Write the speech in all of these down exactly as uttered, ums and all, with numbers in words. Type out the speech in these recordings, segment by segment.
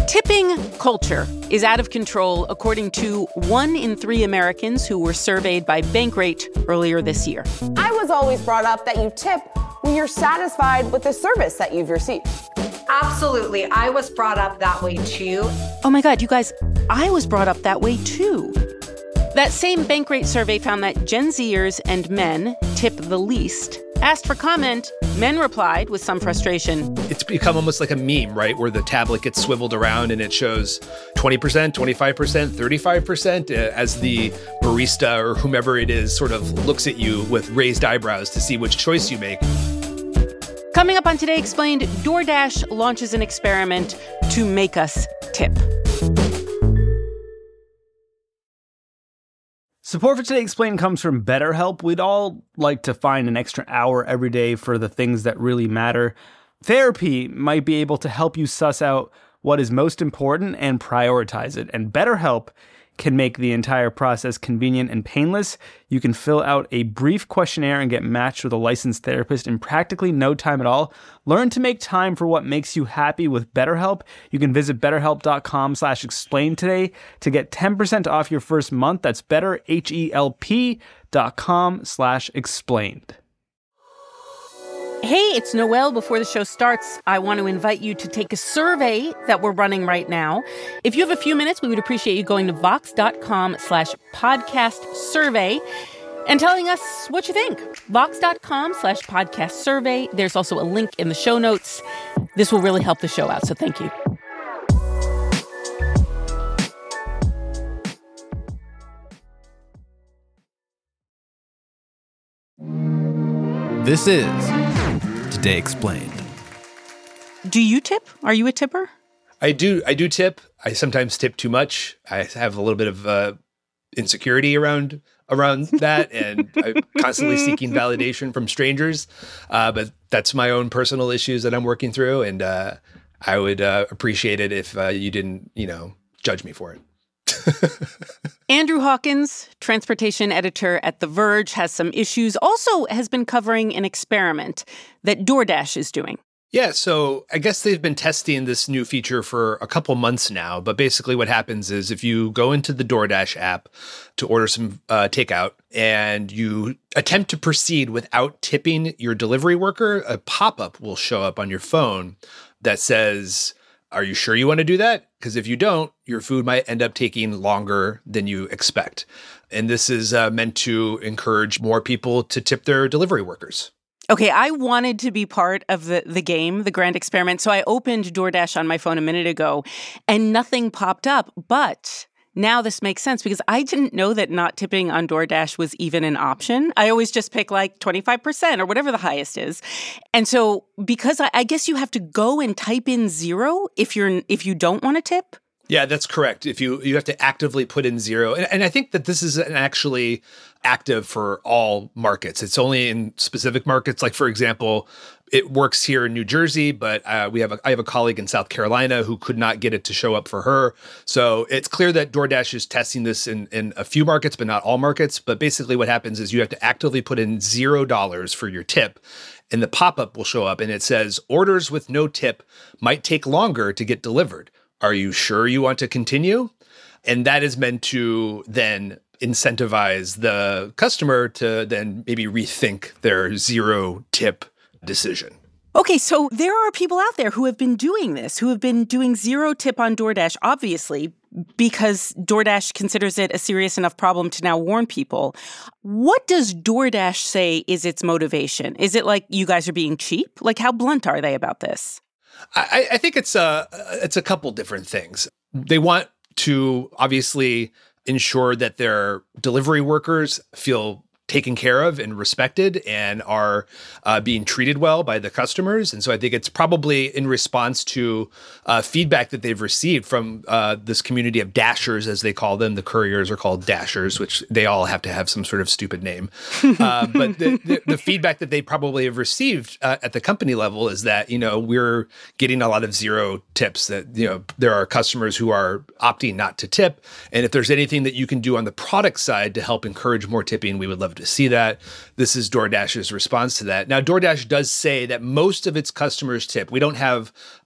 Tipping culture is out of control, according to one in three Americans who were surveyed by Bankrate earlier this year. I was always brought up that you tip when you're satisfied with the service that you've received. Absolutely. I was brought up that way too. Oh my God, you guys, I was brought up that way too. That same Bankrate survey found that Gen Zers and men tip the least. Asked for comment, men replied with some frustration. It's become almost like a meme, right? Where the tablet gets swiveled around and it shows twenty percent, twenty-five percent, thirty-five percent as the barista or whomever it is sort of looks at you with raised eyebrows to see which choice you make. Coming up on Today Explained, DoorDash launches an experiment to make us tip. Support for Today Explained comes from BetterHelp. We'd all like to find an extra hour every day for the things that really matter. Therapy might be able to help you suss out what is most important and prioritize it. And BetterHelp can make the entire process convenient and painless. You can fill out a brief questionnaire and get matched with a licensed therapist in practically no time at all. Learn to make time for what makes you happy with BetterHelp. You can visit betterhelp.com slash explain today to get ten percent off your first month. That's betterhelp.com slash explained. Hey, it's Noelle. Before the show starts, I want to invite you to take a survey that we're running right now. If you have a few minutes, we would appreciate you going to vox.com slash podcast survey and telling us what you think. Vox.com slash podcast survey. There's also a link in the show notes. This will really help the show out, so thank you. This is Today Explained. Do you tip? Are you a tipper? I do. I do tip. I sometimes tip too much. I have a little bit of uh, insecurity around around that, and I'm constantly seeking validation from strangers. Uh, but that's my own personal issues that I'm working through, and uh, I would uh, appreciate it if uh, you didn't, you know, judge me for it. Andrew Hawkins, transportation editor at The Verge, has some issues. Also has been covering an experiment that DoorDash is doing. Yeah, so I guess they've been testing this new feature for a couple months now. But basically what happens is if you go into the DoorDash app to order some uh, takeout and you attempt to proceed without tipping your delivery worker, a pop-up will show up on your phone that says, are you sure you want to do that? Because if you don't, your food might end up taking longer than you expect. And this is uh, meant to encourage more people to tip their delivery workers. Okay, I wanted to be part of the, the game, the grand experiment. So I opened DoorDash on my phone a minute ago and nothing popped up. But now this makes sense because I didn't know that not tipping on DoorDash was even an option. I always just pick like twenty-five percent or whatever the highest is. And so because I, I guess you have to go and type in zero if you're if you don't want to tip. Yeah, that's correct. If you you have to actively put in zero. And, and I think that this is an actually active for all markets. It's only in specific markets. Like, for example, it works here in New Jersey, but uh, we have a, I have a colleague in South Carolina who could not get it to show up for her. So it's clear that DoorDash is testing this in, in a few markets, but not all markets. But basically what happens is you have to actively put in zero dollars for your tip. And the pop-up will show up and it says, orders with no tip might take longer to get delivered. Are you sure you want to continue? And that is meant to then incentivize the customer to then maybe rethink their zero tip decision. Okay, so there are people out there who have been doing this, who have been doing zero tip on DoorDash, obviously, because DoorDash considers it a serious enough problem to now warn people. What does DoorDash say is its motivation? Is it like you guys are being cheap? Like, how blunt are they about this? I, I think it's a, it's a couple different things. They want to obviously ensure that their delivery workers feel taken care of and respected and are uh, being treated well by the customers. And so I think it's probably in response to uh, feedback that they've received from uh, this community of Dashers, as they call them. The couriers are called Dashers, which they all have to have some sort of stupid name. Uh, but the, the, the feedback that they probably have received uh, at the company level is that, you know, we're getting a lot of zero tips, that, you know, there are customers who are opting not to tip. And if there's anything that you can do on the product side to help encourage more tipping, we would love to see that. This is DoorDash's response to that. Now, DoorDash does say that most of its customers tip. We don't have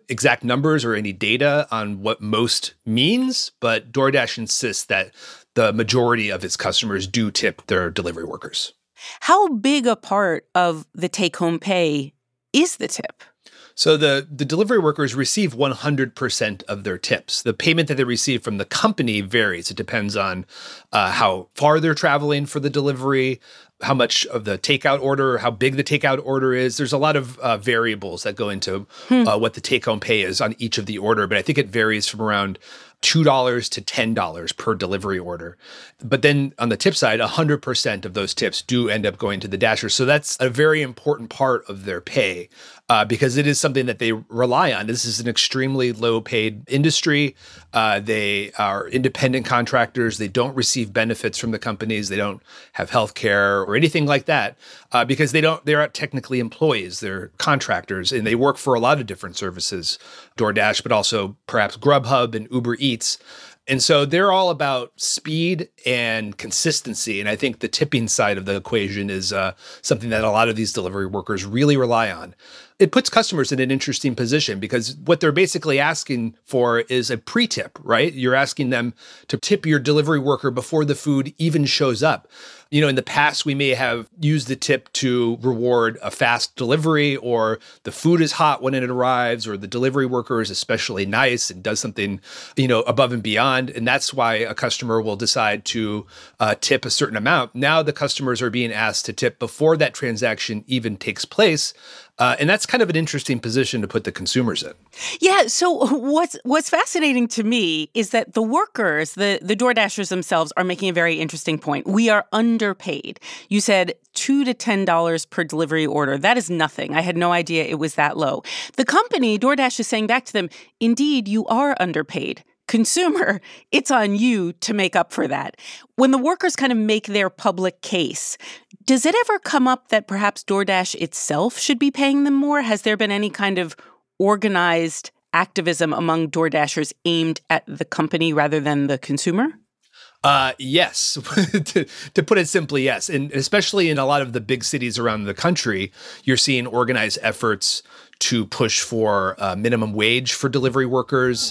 exact numbers or any data on what most means, but DoorDash insists that the majority of its customers do tip their delivery workers. How big a part of the take-home pay is the tip? So the, the delivery workers receive one hundred percent of their tips. The payment that they receive from the company varies. It depends on uh, how far they're traveling for the delivery, how much of the takeout order, how big the takeout order is. There's a lot of uh, variables that go into hmm. uh, what the take-home pay is on each of the order, but I think it varies from around two dollars to ten dollars per delivery order. But then on the tip side, one hundred percent of those tips do end up going to the Dashers. So that's a very important part of their pay uh, because it is something that they rely on. This is an extremely low-paid industry. Uh, they are independent contractors. They don't receive benefits from the companies. They don't have health care or anything like that uh, because they don't, they're not technically employees. They're contractors, and they work for a lot of different services, DoorDash, but also perhaps Grubhub and Uber Eats. And so they're all about speed and consistency. And I think the tipping side of the equation is uh, something that a lot of these delivery workers really rely on. It puts customers in an interesting position because what they're basically asking for is a pre-tip, right? You're asking them to tip your delivery worker before the food even shows up. You know, in the past, we may have used the tip to reward a fast delivery, or the food is hot when it arrives, or the delivery worker is especially nice and does something, you know, above and beyond. And that's why a customer will decide to uh, tip a certain amount. Now the customers are being asked to tip before that transaction even takes place. Uh, and that's kind of an interesting position to put the consumers in. Yeah. So what's what's fascinating to me is that the workers, the, the DoorDashers themselves, are making a very interesting point. We are underpaid. You said two to ten dollars per delivery order. That is nothing. I had no idea it was that low. The company, DoorDash, is saying back to them, indeed, you are underpaid. Consumer, it's on you to make up for that. When the workers kind of make their public case, does it ever come up that perhaps DoorDash itself should be paying them more? Has there been any kind of organized activism among DoorDashers aimed at the company rather than the consumer? Uh, yes, to, to put it simply, yes. And especially in a lot of the big cities around the country, you're seeing organized efforts to push for uh, minimum wage for delivery workers.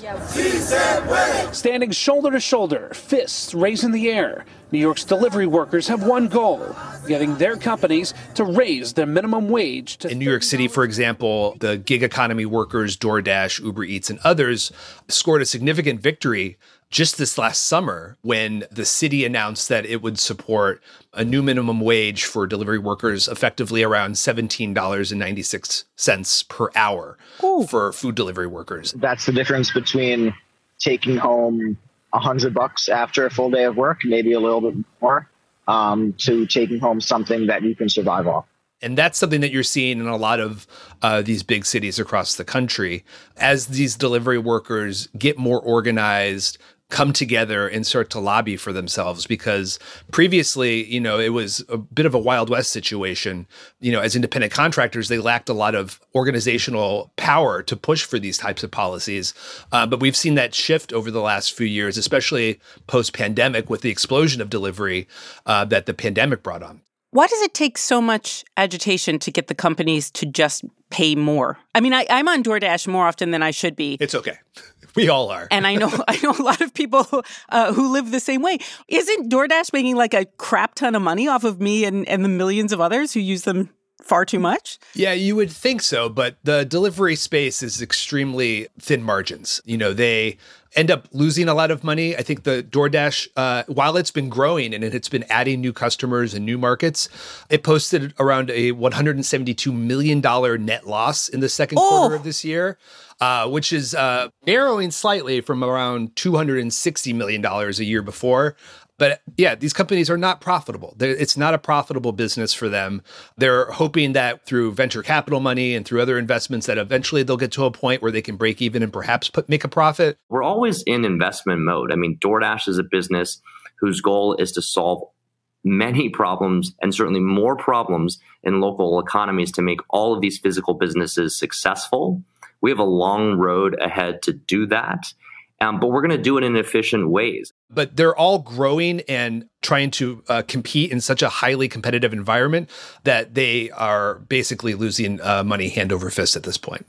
Standing shoulder to shoulder, fists raised in the air, New York's delivery workers have one goal, getting their companies to raise their minimum wage. To in New York City, for example, the gig economy workers, DoorDash, Uber Eats, and others scored a significant victory just this last summer when the city announced that it would support a new minimum wage for delivery workers, effectively around seventeen dollars and ninety-six cents per hour Ooh. For food delivery workers. That's the difference between taking home a hundred bucks after a full day of work, maybe a little bit more, um, to taking home something that you can survive off. And that's something that you're seeing in a lot of uh, these big cities across the country. As these delivery workers get more organized, come together and start to lobby for themselves, because previously, you know, it was a bit of a Wild West situation. You know, as independent contractors, they lacked a lot of organizational power to push for these types of policies. Uh, but we've seen that shift over the last few years, especially post-pandemic with the explosion of delivery uh, that the pandemic brought on. Why does it take so much agitation to get the companies to just pay more? I mean, I, I'm on DoorDash more often than I should be. It's okay. We all are. And I know I know a lot of people uh, who live the same way. Isn't DoorDash making like a crap ton of money off of me and, and the millions of others who use them far too much? Yeah, you would think so, but the delivery space is extremely thin margins. You know, they end up losing a lot of money. I think the DoorDash, uh, while it's been growing and it's been adding new customers and new markets, it posted around a one hundred seventy-two million dollars net loss in the second oh. quarter of this year, uh, which is uh, narrowing slightly from around two hundred sixty million dollars a year before. But yeah, these companies are not profitable. They're, it's not a profitable business for them. They're hoping that through venture capital money and through other investments that eventually they'll get to a point where they can break even and perhaps put, make a profit. We're always in investment mode. I mean, DoorDash is a business whose goal is to solve many problems, and certainly more problems in local economies, to make all of these physical businesses successful. We have a long road ahead to do that. Um, but we're going to do it in efficient ways. But they're all growing and trying to uh, compete in such a highly competitive environment that they are basically losing uh, money hand over fist at this point.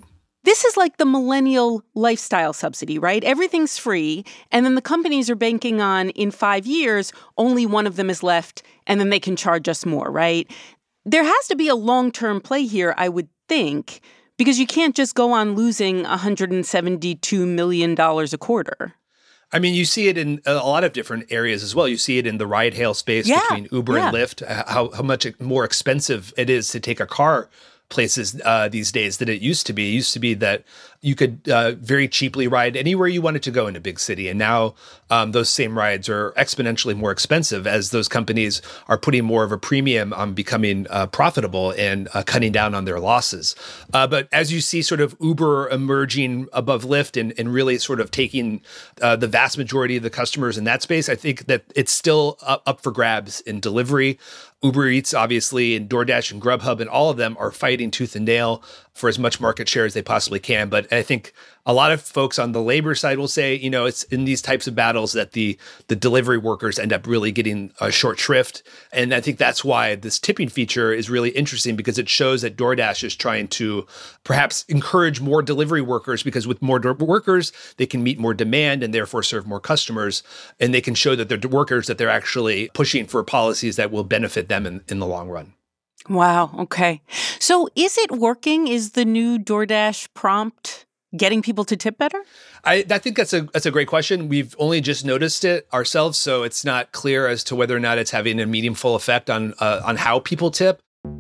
This is like the millennial lifestyle subsidy, right? Everything's free, and then the companies are banking on, in five years, only one of them is left, and then they can charge us more, right? There has to be a long-term play here, I would think, because you can't just go on losing one hundred seventy-two million dollars a quarter. I mean, you see it in a lot of different areas as well. You see it in the ride-hail space yeah, between Uber yeah. and Lyft, how, how much more expensive it is to take a car places uh, these days than it used to be. It used to be that you could uh, very cheaply ride anywhere you wanted to go in a big city. And now um, those same rides are exponentially more expensive as those companies are putting more of a premium on becoming uh, profitable and uh, cutting down on their losses. Uh, but as you see sort of Uber emerging above Lyft and, and really sort of taking uh, the vast majority of the customers in that space, I think that it's still up, up for grabs in delivery. Uber Eats, obviously, and DoorDash and Grubhub, and all of them are fighting tooth and nail for as much market share as they possibly can. But I think a lot of folks on the labor side will say, you know, it's in these types of battles that the the delivery workers end up really getting a short shrift. And I think that's why this tipping feature is really interesting, because it shows that DoorDash is trying to perhaps encourage more delivery workers, because with more workers, they can meet more demand and therefore serve more customers. And they can show that they're workers that they're actually pushing for policies that will benefit them in, in the long run. Wow. Okay. So is it working? Is the new DoorDash prompt getting people to tip better? I, I think that's a that's a great question. We've only just noticed it ourselves, so it's not clear as to whether or not it's having a meaningful effect on uh, on how people tip.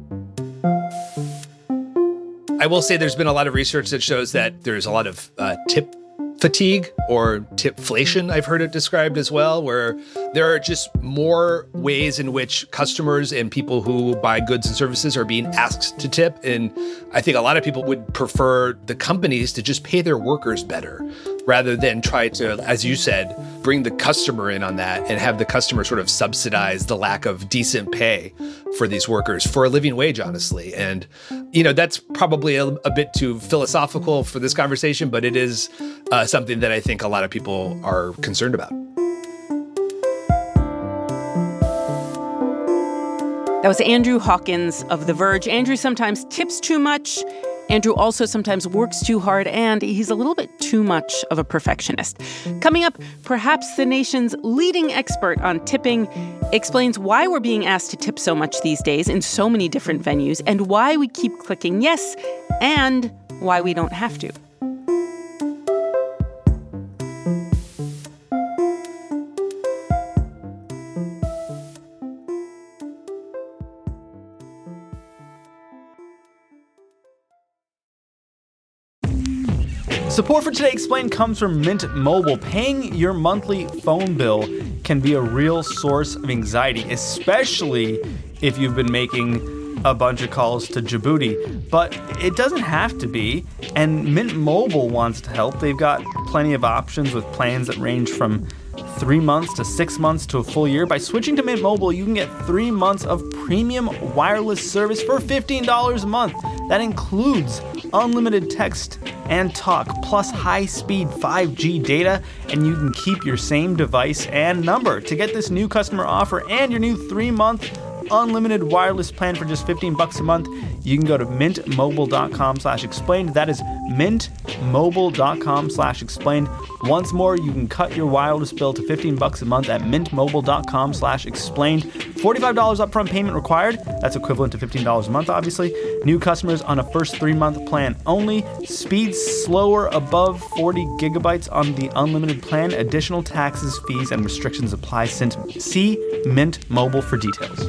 I will say there's been a lot of research that shows that there's a lot of uh, tip fatigue or tipflation, I've heard it described as well, where there are just more ways in which customers and people who buy goods and services are being asked to tip. And I think a lot of people would prefer the companies to just pay their workers better rather than try to, as you said, bring the customer in on that and have the customer sort of subsidize the lack of decent pay for these workers for a living wage, honestly. And, you know, that's probably a, a bit too philosophical for this conversation, but it is uh, something that I think a lot of people are concerned about. That was Andrew Hawkins of The Verge. Andrew sometimes tips too much. Andrew also sometimes works too hard, and he's a little bit too much of a perfectionist. Coming up, perhaps the nation's leading expert on tipping explains why we're being asked to tip so much these days in so many different venues, and why we keep clicking yes, and why we don't have to. Support for Today Explained comes from Mint Mobile. Paying your monthly phone bill can be a real source of anxiety, especially if you've been making a bunch of calls to Djibouti. But it doesn't have to be, and Mint Mobile wants to help. They've got plenty of options with plans that range from three months to six months to a full year. By switching to Mint Mobile, you can get three months of premium wireless service for fifteen dollars a month. That includes unlimited text and talk, plus high-speed five G data, and you can keep your same device and number. To get this new customer offer and your new three-month unlimited wireless plan for just fifteen bucks a month, you can go to mintmobile.com slash explained. That is mintmobile.com slash explained. Once more, you can cut your wireless bill to fifteen bucks a month at mintmobile.com slash explained. forty-five dollars upfront payment required. That's equivalent to fifteen dollars a month, obviously. New customers on a first three-month plan only. Speeds slower above forty gigabytes on the unlimited plan. Additional taxes, fees, and restrictions apply. See Mint Mobile for details.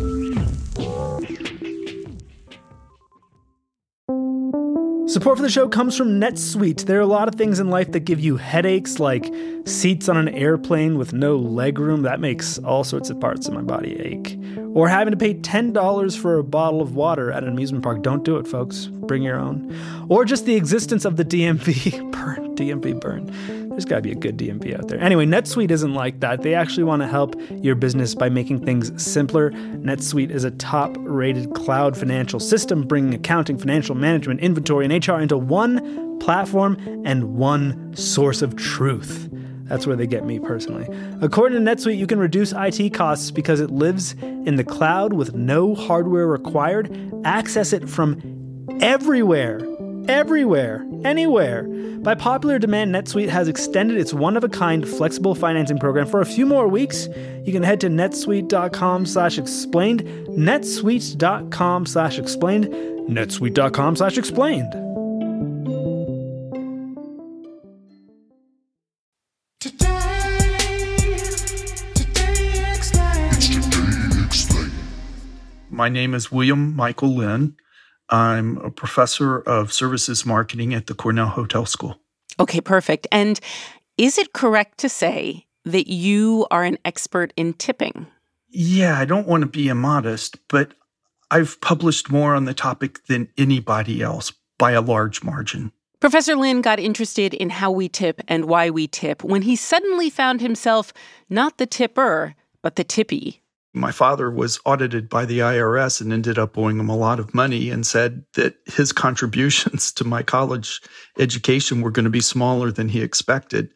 Support for the show comes from NetSuite. There are a lot of things in life that give you headaches, like seats on an airplane with no legroom. That makes all sorts of parts of my body ache. Or having to pay ten dollars for a bottle of water at an amusement park. Don't do it, folks. Bring your own. Or just the existence of the D M V. Burn. D M V burn. There's got to be a good D M V out there. Anyway, NetSuite isn't like that. They actually want to help your business by making things simpler. NetSuite is a top-rated cloud financial system, bringing accounting, financial management, inventory, and H R into one platform and one source of truth. That's where they get me personally. According to NetSuite, you can reduce I T costs because it lives in the cloud with no hardware required. Access it from everywhere everywhere, anywhere. By popular demand, NetSuite has extended its one-of-a-kind flexible financing program for a few more weeks. You can head to netsuite.com slash explained, netsuite.com slash explained, netsuite.com slash explained. My name is William Michael Lynn. I'm a professor of services marketing at the Cornell Hotel School. Okay, perfect. And is it correct to say that you are an expert in tipping? Yeah, I don't want to be immodest, but I've published more on the topic than anybody else by a large margin. Professor Lynn got interested in how we tip and why we tip when he suddenly found himself not the tipper, but the tippy. My father was audited by the I R S and ended up owing him a lot of money and said that his contributions to my college education were going to be smaller than he expected.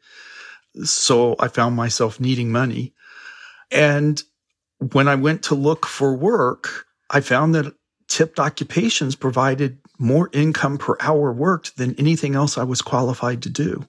So I found myself needing money. And when I went to look for work, I found that tipped occupations provided more income per hour worked than anything else I was qualified to do.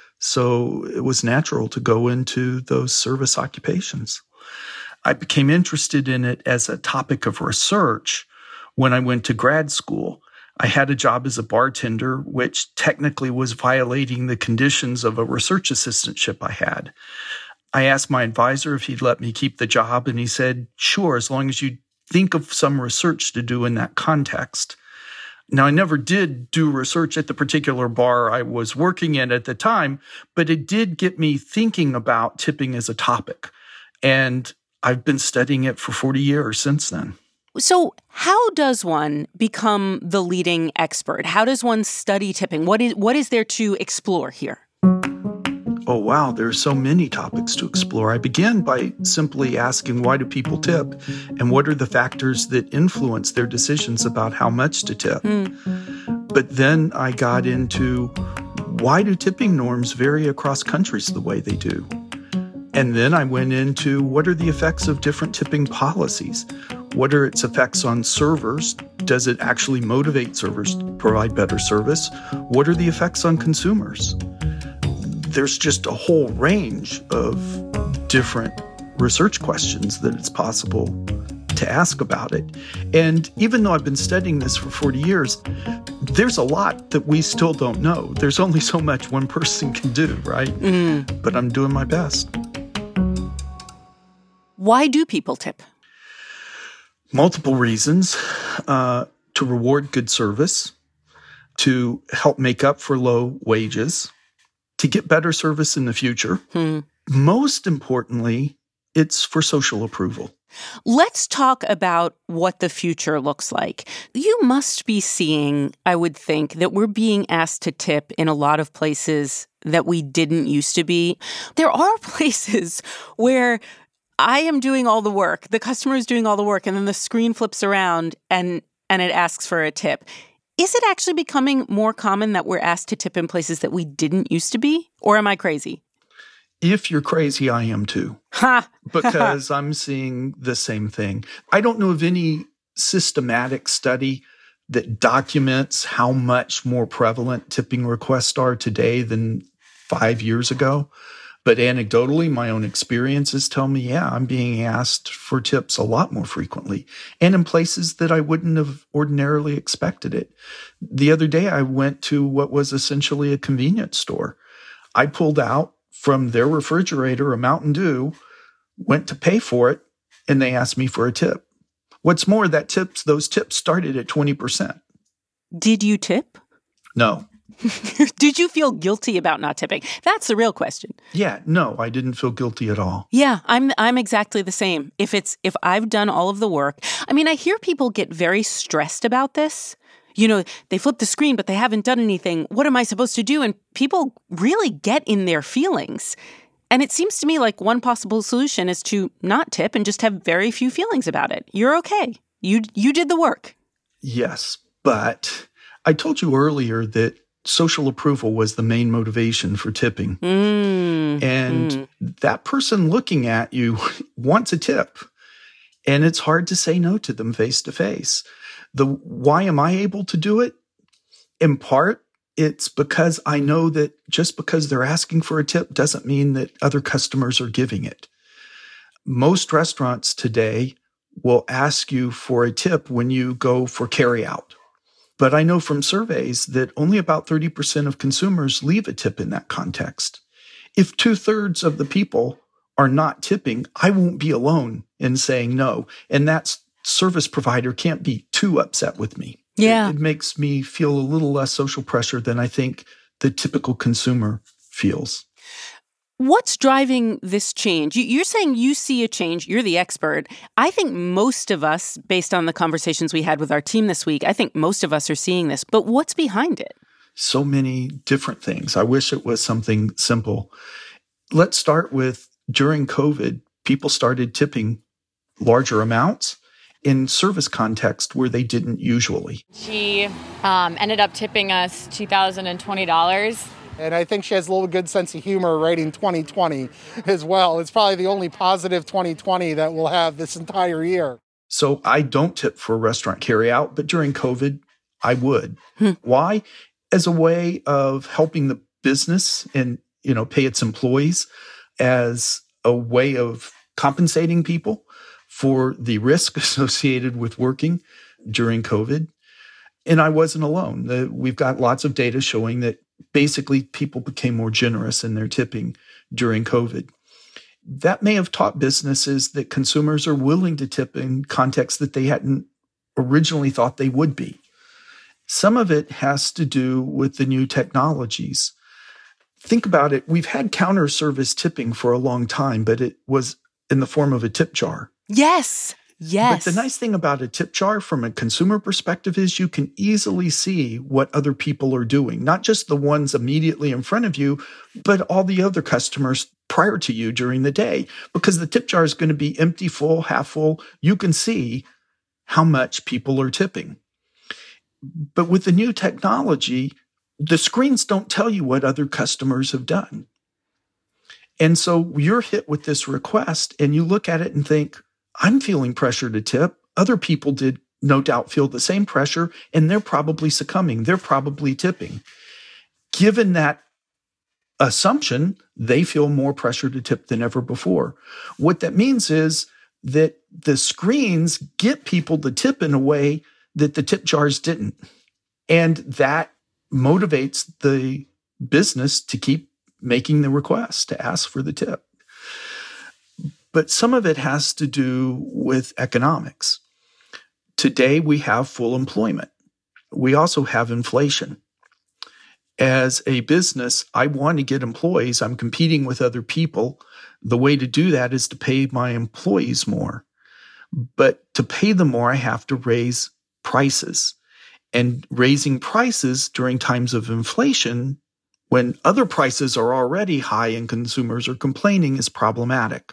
So it was natural to go into those service occupations. I became interested in it as a topic of research when I went to grad school. I had a job as a bartender, which technically was violating the conditions of a research assistantship I had. I asked my advisor if he'd let me keep the job, and he said, sure, as long as you think of some research to do in that context. Now, I never did do research at the particular bar I was working in at the time, but it did get me thinking about tipping as a topic. And I've been studying it for forty years since then. So how does one become the leading expert? How does one study tipping? What is what is there to explore here? Oh, wow, there are so many topics to explore. I began by simply asking, why do people tip? And what are the factors that influence their decisions about how much to tip? Mm. But then I got into, why do tipping norms vary across countries the way they do? And then I went into, what are the effects of different tipping policies? What are its effects on servers? Does it actually motivate servers to provide better service? What are the effects on consumers? There's just a whole range of different research questions that it's possible to ask about it. And even though I've been studying this for forty years, there's a lot that we still don't know. There's only so much one person can do, right? Mm. But I'm doing my best. Why do people tip? Multiple reasons. Uh, to reward good service, to help make up for low wages, to get better service in the future. Hmm. Most importantly, it's for social approval. Let's talk about what the future looks like. You must be seeing, I would think, that we're being asked to tip in a lot of places that we didn't used to be. There are places where I am doing all the work, the customer is doing all the work, and then the screen flips around and, and it asks for a tip. Is it actually becoming more common that we're asked to tip in places that we didn't used to be? Or am I crazy? If you're crazy, I am too. Ha! Because I'm seeing the same thing. I don't know of any systematic study that documents how much more prevalent tipping requests are today than five years ago. But anecdotally, my own experiences tell me, yeah, I'm being asked for tips a lot more frequently and in places that I wouldn't have ordinarily expected it. The other day, I went to what was essentially a convenience store. I pulled out from their refrigerator a Mountain Dew, went to pay for it, and they asked me for a tip. What's more, that tips, those tips started at twenty percent. Did you tip? No. Did you feel guilty about not tipping? That's the real question. Yeah, no, I didn't feel guilty at all. Yeah, I'm I'm exactly the same. If it's if I've done all of the work, I mean, I hear people get very stressed about this. You know, they flip the screen, but they haven't done anything. What am I supposed to do? And people really get in their feelings. And it seems to me like one possible solution is to not tip and just have very few feelings about it. You're okay. You you did the work. Yes, but I told you earlier that social approval was the main motivation for tipping. Mm, and mm. that person looking at you wants a tip. And it's hard to say no to them face to face. The why am I able to do it? In part, it's because I know that just because they're asking for a tip doesn't mean that other customers are giving it. Most restaurants today will ask you for a tip when you go for carryout. But I know from surveys that only about thirty percent of consumers leave a tip in that context. If two-thirds of the people are not tipping, I won't be alone in saying no. And that service provider can't be too upset with me. Yeah. It, it makes me feel a little less social pressure than I think the typical consumer feels. What's driving this change? You're saying you see a change. You're the expert. I think most of us, based on the conversations we had with our team this week, I think most of us are seeing this. But what's behind it? So many different things. I wish it was something simple. Let's start with during COVID, people started tipping larger amounts in service context where they didn't usually. She um, ended up tipping us two thousand twenty dollars. And I think she has a little good sense of humor writing twenty twenty as well. It's probably the only positive twenty twenty that we'll have this entire year. So I don't tip for restaurant carryout, but during COVID, I would. Hmm. Why? As a way of helping the business and, you know, pay its employees, as a way of compensating people for the risk associated with working during COVID. And I wasn't alone. The, we've got lots of data showing that basically people became more generous in their tipping during COVID. That may have taught businesses that consumers are willing to tip in contexts that they hadn't originally thought they would be. Some of it has to do with the new technologies. Think about it. We've had counter service tipping for a long time, but it was in the form of a tip jar. Yes. Yes. But the nice thing about a tip jar from a consumer perspective is you can easily see what other people are doing, not just the ones immediately in front of you, but all the other customers prior to you during the day, because the tip jar is going to be empty, full, half full. You can see how much people are tipping. But with the new technology, the screens don't tell you what other customers have done. And so you're hit with this request and you look at it and think, I'm feeling pressure to tip. Other people did no doubt feel the same pressure, and they're probably succumbing. They're probably tipping. Given that assumption, they feel more pressure to tip than ever before. What that means is that the screens get people to tip in a way that the tip jars didn't. And that motivates the business to keep making the request, to ask for the tip. But some of it has to do with economics. Today, we have full employment. We also have inflation. As a business, I want to get employees. I'm competing with other people. The way to do that is to pay my employees more. But to pay them more, I have to raise prices. And raising prices during times of inflation, when other prices are already high and consumers are complaining, is problematic.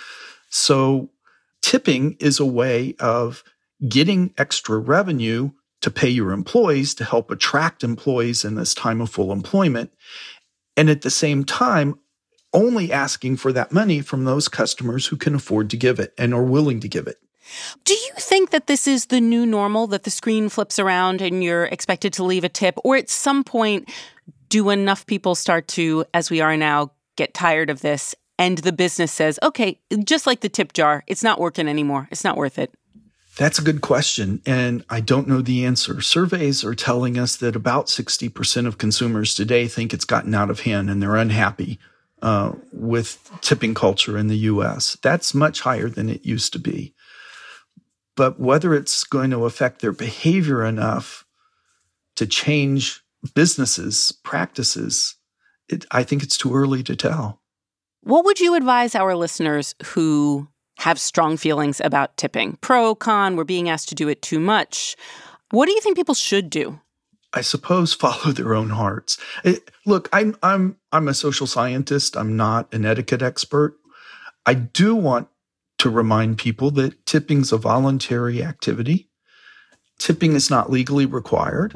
So tipping is a way of getting extra revenue to pay your employees, to help attract employees in this time of full employment. And at the same time, only asking for that money from those customers who can afford to give it and are willing to give it. Do you think that this is the new normal, that the screen flips around and you're expected to leave a tip? Or at some point, do enough people start to, as we are now, get tired of this? And the business says, okay, just like the tip jar, it's not working anymore. It's not worth it. That's a good question, and I don't know the answer. Surveys are telling us that about sixty percent of consumers today think it's gotten out of hand and they're unhappy uh, with tipping culture in the U S. That's much higher than it used to be. But whether it's going to affect their behavior enough to change businesses' practices, it, I think it's too early to tell. What would you advise our listeners who have strong feelings about tipping? Pro, con, we're being asked to do it too much. What do you think people should do? I suppose follow their own hearts. It, look, I'm I'm I'm a social scientist. I'm not an etiquette expert. I do want to remind people that tipping's a voluntary activity. Tipping is not legally required.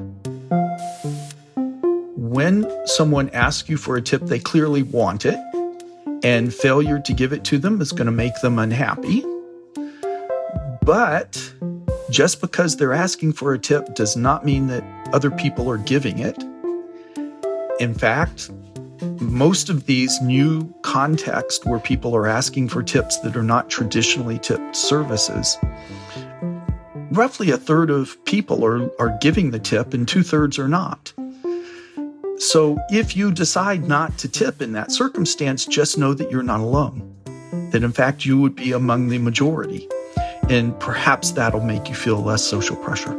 When someone asks you for a tip, they clearly want it. And failure to give it to them is going to make them unhappy. But just because they're asking for a tip does not mean that other people are giving it. In fact, most of these new contexts where people are asking for tips that are not traditionally tipped services, roughly a third of people are, are giving the tip and two-thirds are not. So if you decide not to tip in that circumstance, just know that you're not alone. That in fact you would be among the majority. And perhaps that'll make you feel less social pressure.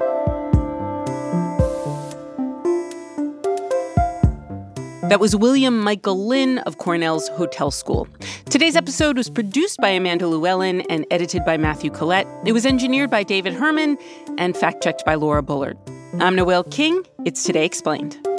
That was William Michael Lynn of Cornell's Hotel School. Today's episode was produced by Amanda Llewellyn and edited by Matthew Collette. It was engineered by David Herman and fact-checked by Laura Bullard. I'm Noelle King. It's Today Explained.